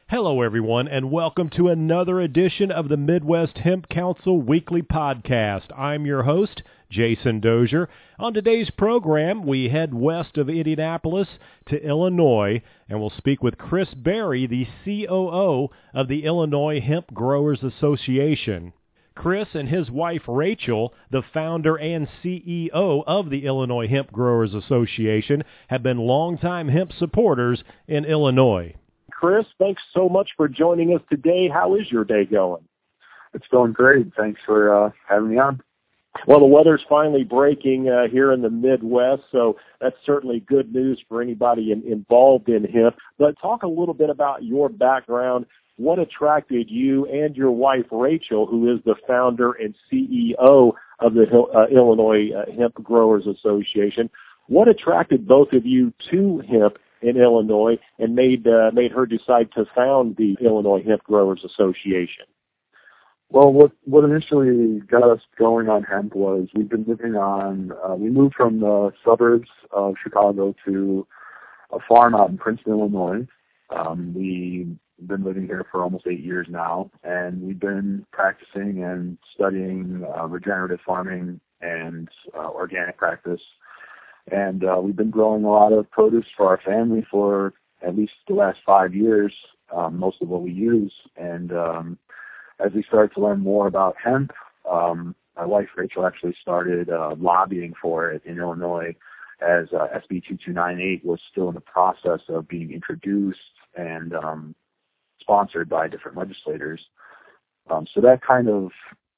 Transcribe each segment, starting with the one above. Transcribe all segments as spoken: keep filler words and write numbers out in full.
Hello, everyone, and welcome to another edition of the Midwest Hemp Council Weekly Podcast. I'm your host, Jason Dozier. On today's program, we head west of Indianapolis to Illinois, and we'll speak with Chris Berry, the C O O of the Illinois Hemp Growers Association. Chris and his wife, Rachel, the founder and C E O of the Illinois Hemp Growers Association, have been longtime hemp supporters in Illinois. Chris, thanks so much for joining us today. How is your day going? It's going great. Thanks for uh, having me on. Well, the weather's finally breaking uh, here in the Midwest, so that's certainly good news for anybody in, involved in hemp. But talk a little bit about your background. What attracted you and your wife, Rachel, who is the founder and C E O of the uh, Illinois uh, Hemp Growers Association? What attracted both of you to hemp in Illinois and made uh, made her decide to found the Illinois Hemp Growers Association? Well, what what initially got us going on hemp was we've been living on, uh, we moved from the suburbs of Chicago to a farm out in Princeton, Illinois. Um, we've been living here for almost eight years now, and we've been practicing and studying uh, regenerative farming and uh, organic practice. And uh, we've been growing a lot of produce for our family for at least the last five years, um, most of what we use. And um, as we started to learn more about hemp, um, my wife, Rachel, actually started uh, lobbying for it in Illinois as uh, S B two two nine eight was still in the process of being introduced and um, sponsored by different legislators. Um, so that kind of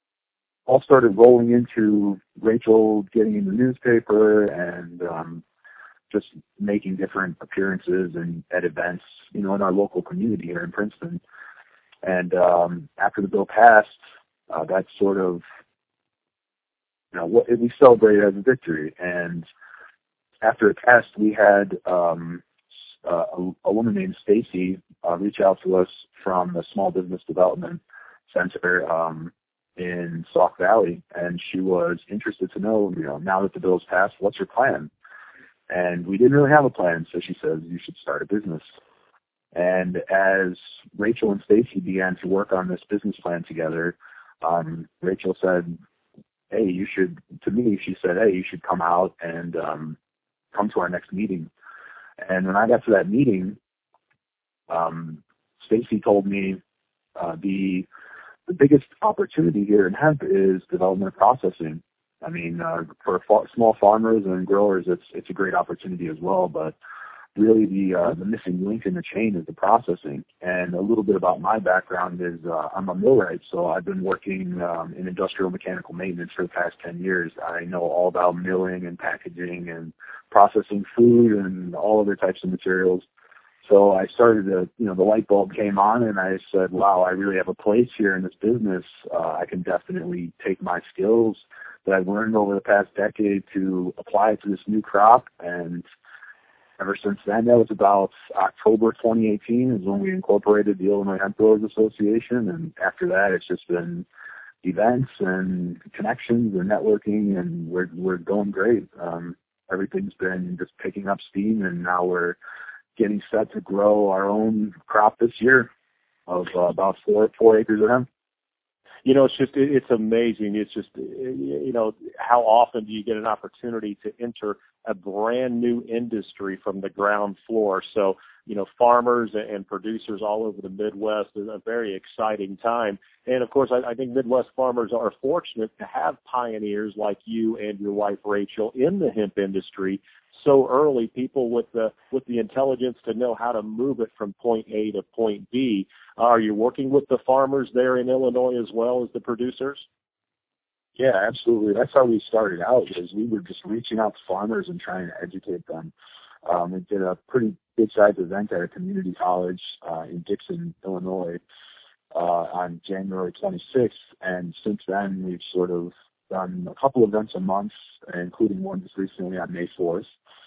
all started rolling into Rachel getting in the newspaper and um, just making different appearances and at events, you know, in our local community here in Princeton. And um, after the bill passed, uh, that sort of, you know, what we celebrated as a victory. And after it passed, we had um, uh, a, a woman named Stacy uh, reach out to us from the Small Business Development Center um, in Sauk Valley, and she was interested to know, you know, now that the bill's passed, what's your plan? And we didn't really have a plan, so she says, you should start a business. And as Rachel and Stacy began to work on this business plan together, um, Rachel said, hey, you should, to me, she said, hey, you should come out and um, come to our next meeting. And when I got to that meeting, um, Stacy told me uh, the The biggest opportunity here in hemp is development processing. I mean, uh, for fa- small farmers and growers, it's it's a great opportunity as well. But really, the uh, the missing link in the chain is the processing. And a little bit about my background is uh, I'm a millwright, so I've been working um, in industrial mechanical maintenance for the past ten years. I know all about milling and packaging and processing food and all other types of materials. So I started to, you know, the light bulb came on and I said, wow, I really have a place here in this business. Uh, I can definitely take my skills that I've learned over the past decade to apply it to this new crop. And ever since then, that was about October twenty eighteen is when we incorporated the Illinois Hemp Growers Association. And after that, it's just been events and connections and networking, and we're, we're going great. Um, everything's been just picking up steam, and now we're getting set to grow our own crop this year of uh, about four four acres of hemp. You know, it's just, it's amazing. It's just, you know, how often do you get an opportunity to enter a brand new industry from the ground floor? So, you know, farmers and producers all over the Midwest is a very exciting time. And of course, I, I think Midwest farmers are fortunate to have pioneers like you and your wife, Rachel, in the hemp industry so early, people with the with the intelligence to know how to move it from point A to point B. Are you working with the farmers there in Illinois as well as the producers? Yeah, absolutely. That's how we started out, is we were just reaching out to farmers and trying to educate them. Um, we did a pretty big-sized event at a community college uh, in Dixon, Illinois, uh, on January twenty-sixth, and since then we've sort of done a couple events a month, including one just recently on May fourth.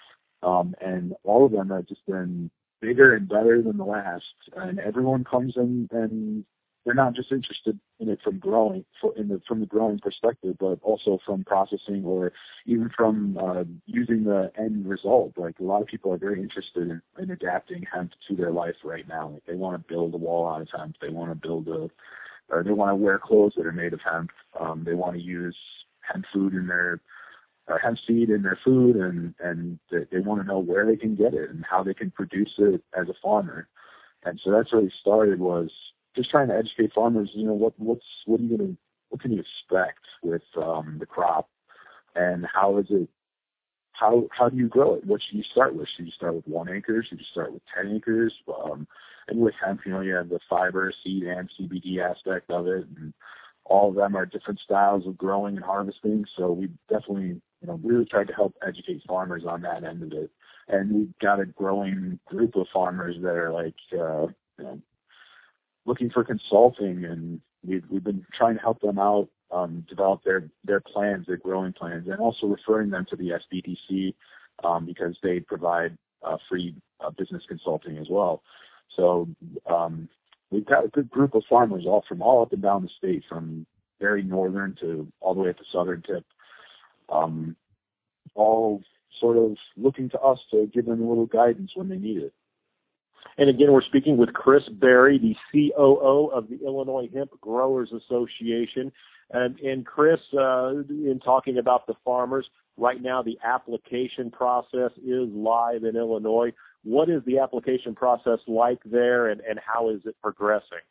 Um, and all of them have just been bigger and better than the last. And everyone comes in and they're not just interested in it from growing, in the, from the growing perspective, but also from processing or even from uh, using the end result. Like a lot of people are very interested in, in adapting hemp to their life right now. Like they want to build a wall out of hemp. They want to build a, or they want to wear clothes that are made of hemp. Um, they want to use hemp food in their, or hemp seed in their food, and and they, they want to know where they can get it and how they can produce it as a farmer. And so that's where we started, was just trying to educate farmers. You know, what what's what are you gonna what can you expect with um, the crop, and how is it? How how do you grow it? What should you start with? Should you start with one acre? Should you start with ten acres? Um, and with hemp, you know, you have the fiber, seed, and C B D aspect of it, and all of them are different styles of growing and harvesting. So we definitely, you know, really tried to help educate farmers on that end of it. And we've got a growing group of farmers that are like, uh, you know, looking for consulting, and we've we've been trying to help them out, um, develop their their plans, their growing plans, and also referring them to the S B D C um, because they provide uh, free uh, business consulting as well. So um, we've got a good group of farmers, all from all up and down the state, from very northern to all the way at the southern tip, um, all sort of looking to us to give them a little guidance when they need it. And again, we're speaking with Chris Berry, the C O O of the Illinois Hemp Growers Association. And, and Chris, uh, in talking about the farmers, right now the application process is live in Illinois. What is the application process like there, and, and how is it progressing?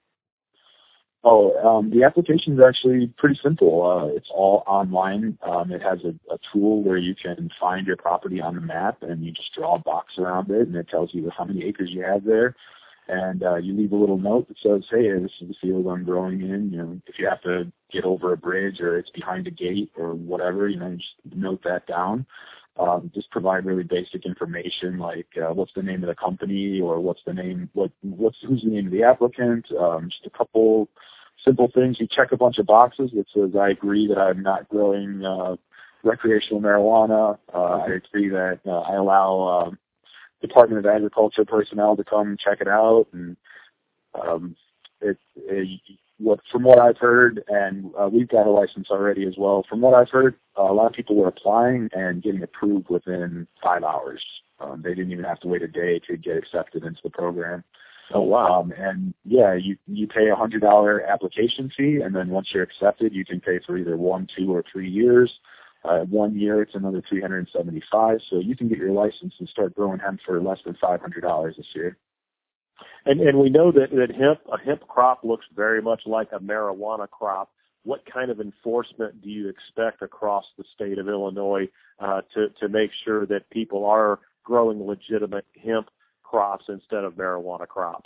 Oh, um, the application is actually pretty simple. Uh, it's all online. Um, it has a, a tool where you can find your property on the map, and you just draw a box around it, and it tells you how many acres you have there. And uh, you leave a little note that says, hey, this is the field I'm growing in. You know, if you have to get over a bridge or it's behind a gate or whatever, you know, just note that down. Um, just provide really basic information like uh, what's the name of the company, or what's the name, what what's who's the name of the applicant. Um, just a couple simple things. You check a bunch of boxes that says I agree that I'm not growing uh, recreational marijuana. Uh, I agree that uh, I allow uh, Department of Agriculture personnel to come check it out, and um, it, it what from what I've heard, and uh, we've got a license already as well. From what I've heard, uh, a lot of people were applying and getting approved within five hours. Um, they didn't even have to wait a day to get accepted into the program. Oh wow! Um, and yeah, you you pay a hundred dollar application fee, and then once you're accepted, you can pay for either one, two, or three years. Uh, one year, it's another three hundred seventy-five. So you can get your license and start growing hemp for less than five hundred dollars this year. And and we know that, that hemp a hemp crop looks very much like a marijuana crop. What kind of enforcement do you expect across the state of Illinois uh, to to make sure that people are growing legitimate hemp crops instead of marijuana crops?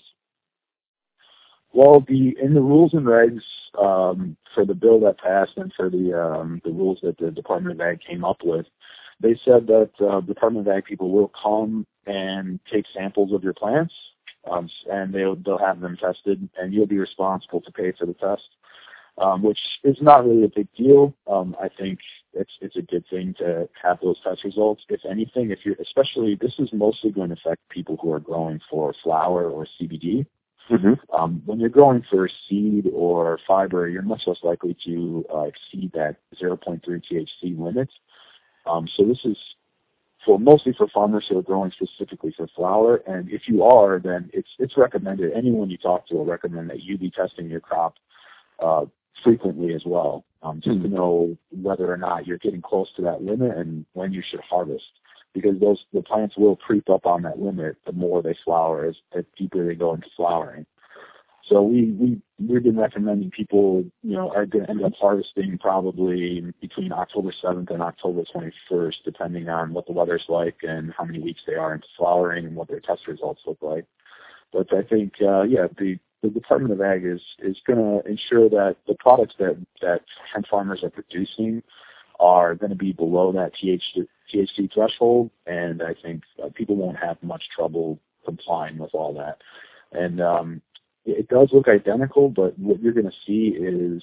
Well, the in the rules and regs um, for the bill that passed, and for the um, the rules that the Department of Ag came up with, they said that uh, Department of Ag people will come and take samples of your plants, um, and they'll they'll have them tested, and you'll be responsible to pay for the test, um, which is not really a big deal. Um, I think it's it's a good thing to have those test results. If anything, if you're especially this is mostly going to affect people who are growing for flower or C B D. Mm-hmm. Um, when you're growing for seed or fiber, you're much less likely to uh, exceed that zero point three T H C limit. Um, so this is for mostly for farmers who are growing specifically for flower. And if you are, then it's it's recommended. Anyone you talk to will recommend that you be testing your crop uh, frequently as well, um, just mm-hmm. to know whether or not you're getting close to that limit and when you should harvest. Because those the plants will creep up on that limit the more they flower, as, as deeper they go into flowering. So we we we've been recommending people, you know, are going to end up harvesting probably between October seventh and October twenty-first, depending on what the weather's like and how many weeks they are into flowering and what their test results look like. But I think, uh, yeah, the the Department of Ag is is going to ensure that the products that that hemp farmers are producing are going to be below that T H C threshold, and I think uh, people won't have much trouble complying with all that. And um, it does look identical, but what you're going to see is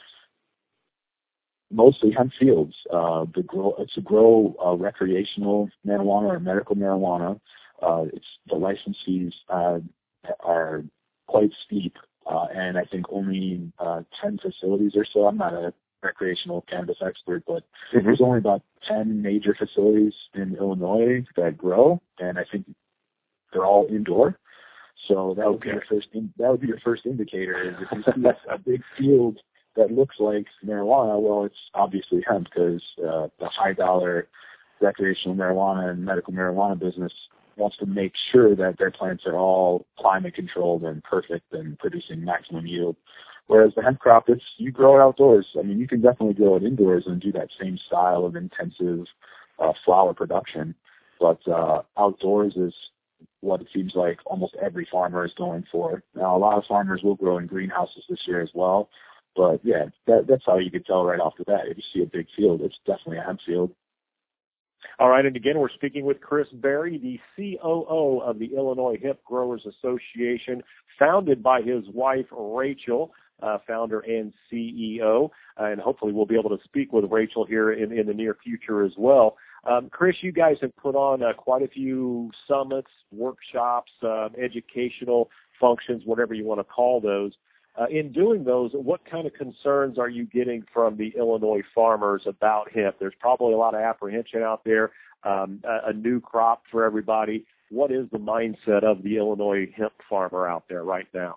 mostly hemp fields. Uh, the grow, to grow uh, recreational marijuana or medical marijuana, uh, it's the license fees uh, are quite steep uh, and I think only uh, ten facilities or so. I'm not a recreational cannabis expert, but mm-hmm. there's only about ten major facilities in Illinois that grow, and I think they're all indoor. So that would okay. be your first. In, that would be your first indicator. Is if you see a big field that looks like marijuana, well, it's obviously hemp, because uh, the high dollar recreational marijuana and medical marijuana business wants to make sure that their plants are all climate controlled and perfect and producing maximum yield. Whereas the hemp crop, it's, you grow it outdoors. I mean, you can definitely grow it indoors and do that same style of intensive uh, flower production. But uh, outdoors is what it seems like almost every farmer is going for. Now, a lot of farmers will grow in greenhouses this year as well. But, yeah, that, that's how you can tell right off the bat. If you see a big field, it's definitely a hemp field. All right, and again, we're speaking with Chris Berry, the C O O of the Illinois Hemp Growers Association, founded by his wife, Rachel, uh, founder and C E O, uh, and hopefully we'll be able to speak with Rachel here in, in the near future as well. Um, Chris, you guys have put on uh, quite a few summits, workshops, uh, educational functions, whatever you want to call those. Uh, in doing those, what kind of concerns are you getting from the Illinois farmers about hemp? There's probably a lot of apprehension out there, um, a, a new crop for everybody. What is the mindset of the Illinois hemp farmer out there right now?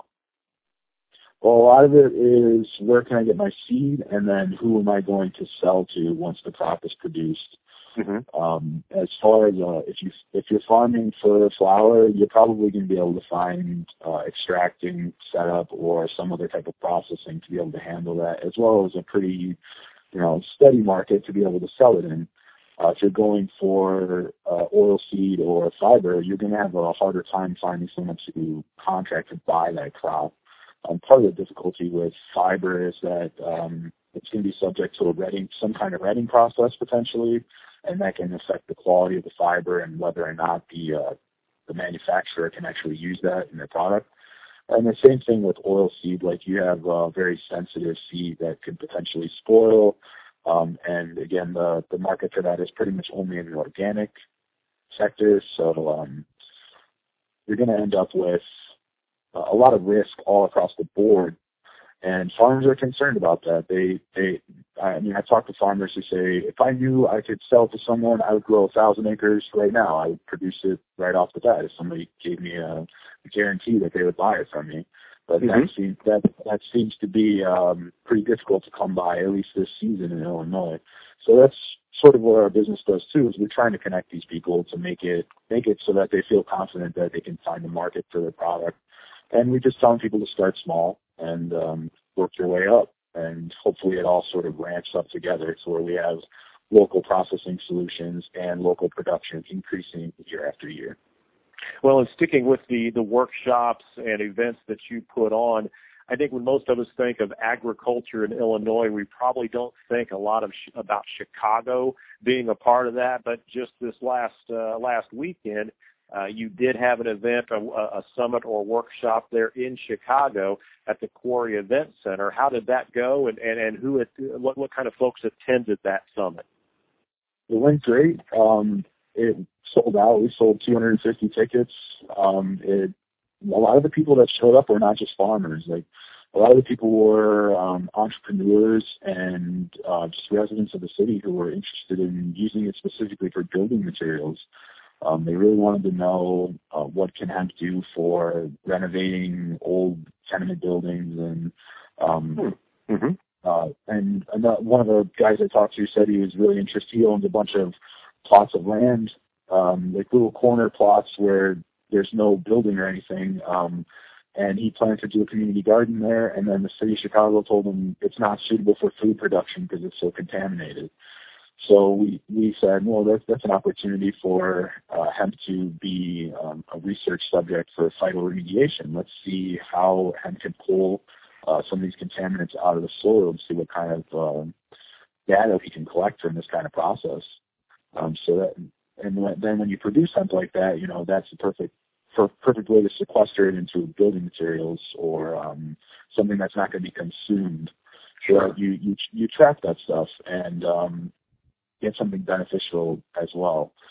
Well, a lot of it is, where can I get my seed, and then who am I going to sell to once the crop is produced? Mm-hmm. Um, as far as uh, if you if you're farming for flower, you're probably going to be able to find uh, extracting setup or some other type of processing to be able to handle that, as well as a pretty, you know, steady market to be able to sell it in. Uh, if you're going for uh, oil seed or fiber, you're going to have a harder time finding someone to contract to buy that crop. Um, part of the difficulty with fiber is that um, it's going to be subject to a retting, some kind of retting process potentially, and that can affect the quality of the fiber and whether or not the uh, the manufacturer can actually use that in their product. And the same thing with oil seed, like you have a very sensitive seed that could potentially spoil. Um, and again, the, the market for that is pretty much only in the organic sector. So um, you're going to end up with a lot of risk all across the board. And farmers are concerned about that. They, they, I mean, I talk to farmers who say, if I knew I could sell to someone, I would grow a thousand acres right now. I would produce it right off the bat if somebody gave me a, a guarantee that they would buy it from me. But mm-hmm. that seems that that seems to be um, pretty difficult to come by, at least this season in Illinois. So that's sort of what our business does too. Is we're trying to connect these people to make it make it so that they feel confident that they can find a market for their product. And we just tell people to start small and um, work your way up, and hopefully it all sort of ramps up together. It's where we have local processing solutions and local production increasing year after year. Well, and sticking with the, the workshops and events that you put on, I think when most of us think of agriculture in Illinois, we probably don't think a lot of sh- about Chicago being a part of that. But just this last uh, last weekend, uh, you did have an event, a, a summit or workshop there in Chicago at the Quarry Event Center. How did that go, and, and, and who it, what what kind of folks attended that summit? It went great. Um, it sold out. We sold two hundred fifty tickets. Um, it, a lot of the people that showed up were not just farmers. Like a lot of the people were um, entrepreneurs and uh, just residents of the city who were interested in using it specifically for building materials. Um, they really wanted to know uh, what can hemp do for renovating old tenement buildings, and um, mm-hmm. uh, and another, one of the guys I talked to said he was really interested. He owns a bunch of plots of land, um, like little corner plots where there's no building or anything, um, and he planned to do a community garden there. And then the city of Chicago told him it's not suitable for food production because it's so contaminated. So we, we said, well, that's, that's an opportunity for uh, hemp to be um, a research subject for phytoremediation. Let's see how hemp can pull uh, some of these contaminants out of the soil and see what kind of um, data we can collect from this kind of process. Um, so that, and when, then when you produce hemp like that, you know, that's the perfect, per, perfect way to sequester it into building materials or um, something that's not going to be consumed. So you, you, you trap that stuff and um, get something beneficial as well.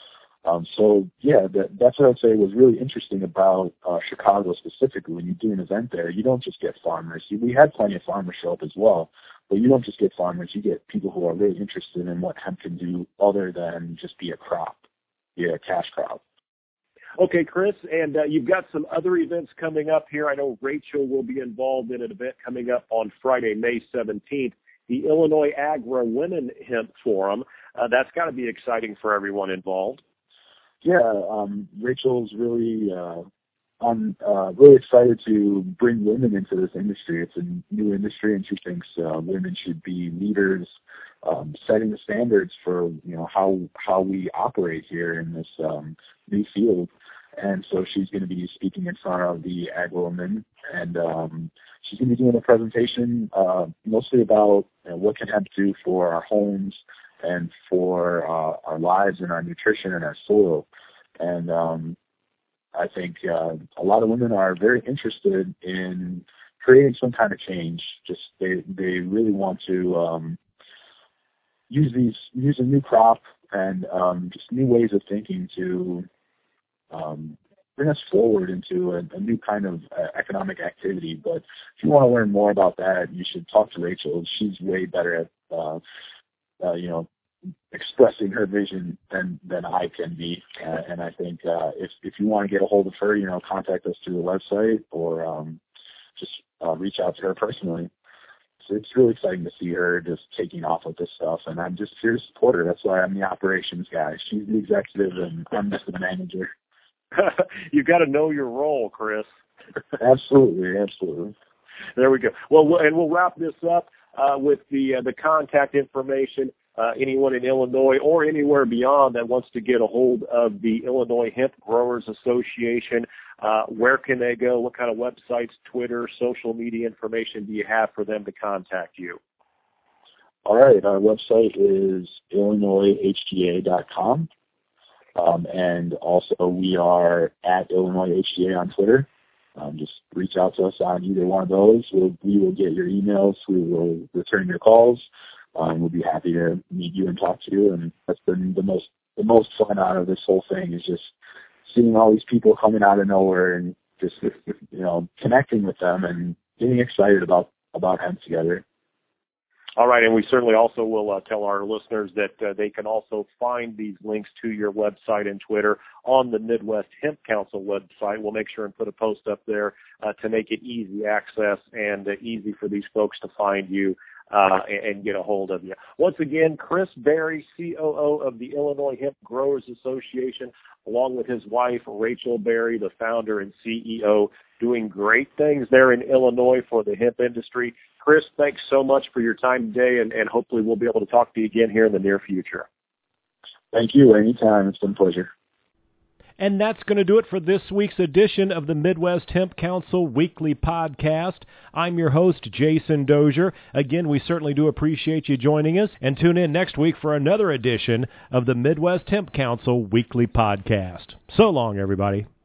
Um, so, yeah, that, that's what I'd say was really interesting about uh, Chicago specifically. When you do an event there, you don't just get farmers. We had plenty of farmers show up as well, but you don't just get farmers. You get people who are really interested in what hemp can do other than just be a crop, be a cash crop. Okay, Chris, and uh, you've got some other events coming up here. I know Rachel will be involved in an event coming up on Friday, May seventeenth, the Illinois Agri Women Hemp Forum. Uh, that's got to be exciting for everyone involved. Yeah, um, Rachel's really, uh, I'm uh, really excited to bring women into this industry. It's a new industry, and she thinks uh, women should be leaders, um, setting the standards for you know how how we operate here in this um, new field. And so she's going to be speaking in front of the Ag Women, and um, she's going to be doing a presentation uh, mostly about you know, what can hemp do for our homes and for uh, our lives and our nutrition and our soil. And um, I think uh, a lot of women are very interested in creating some kind of change. Just they they really want to um, use these use a new crop and um, just new ways of thinking to um, bring us forward into a, a new kind of uh, economic activity. But if you want to learn more about that, you should talk to Rachel. She's way better at uh, uh, you know. expressing her vision than than I can be, uh, and I think uh, if if you want to get a hold of her, you know, contact us through the website or um, just uh, reach out to her personally. So it's really exciting to see her just taking off with this stuff, and I'm just here to support her. That's why I'm the operations guy. She's the executive, and I'm just the manager. You've got to know your role, Chris. Absolutely, absolutely. There we go. Well, we'll and we'll wrap this up uh, with the uh, the contact information. Uh, anyone in Illinois or anywhere beyond that wants to get a hold of the Illinois Hemp Growers Association, uh, where can they go? What kind of websites, Twitter, social media information do you have for them to contact you? All right. Our website is illinois h g a dot com. Um, and also we are at Illinois H G A on Twitter. Um, just reach out to us on either one of those. We'll, we will get your emails. We will return your calls. Um, we'll be happy to meet you and talk to you. And that's been the most the most fun out of this whole thing is just seeing all these people coming out of nowhere and just you know connecting with them and getting excited about about hemp together. All right, and we certainly also will uh, tell our listeners that uh, they can also find these links to your website and Twitter on the Midwest Hemp Council website. We'll make sure and put a post up there uh, to make it easy access and uh, easy for these folks to find you uh, and, and get a hold of you. Once again, Chris Berry, C O O of the Illinois Hemp Growers Association, along with his wife, Rachel Berry, the founder and C E O, doing great things there in Illinois for the hemp industry. Chris, thanks so much for your time today, and, and hopefully we'll be able to talk to you again here in the near future. Thank you. Anytime. It's been a pleasure. And that's going to do it for this week's edition of the Midwest Hemp Council Weekly Podcast. I'm your host, Jason Dozier. Again, we certainly do appreciate you joining us, and tune in next week for another edition of the Midwest Hemp Council Weekly Podcast. So long, everybody.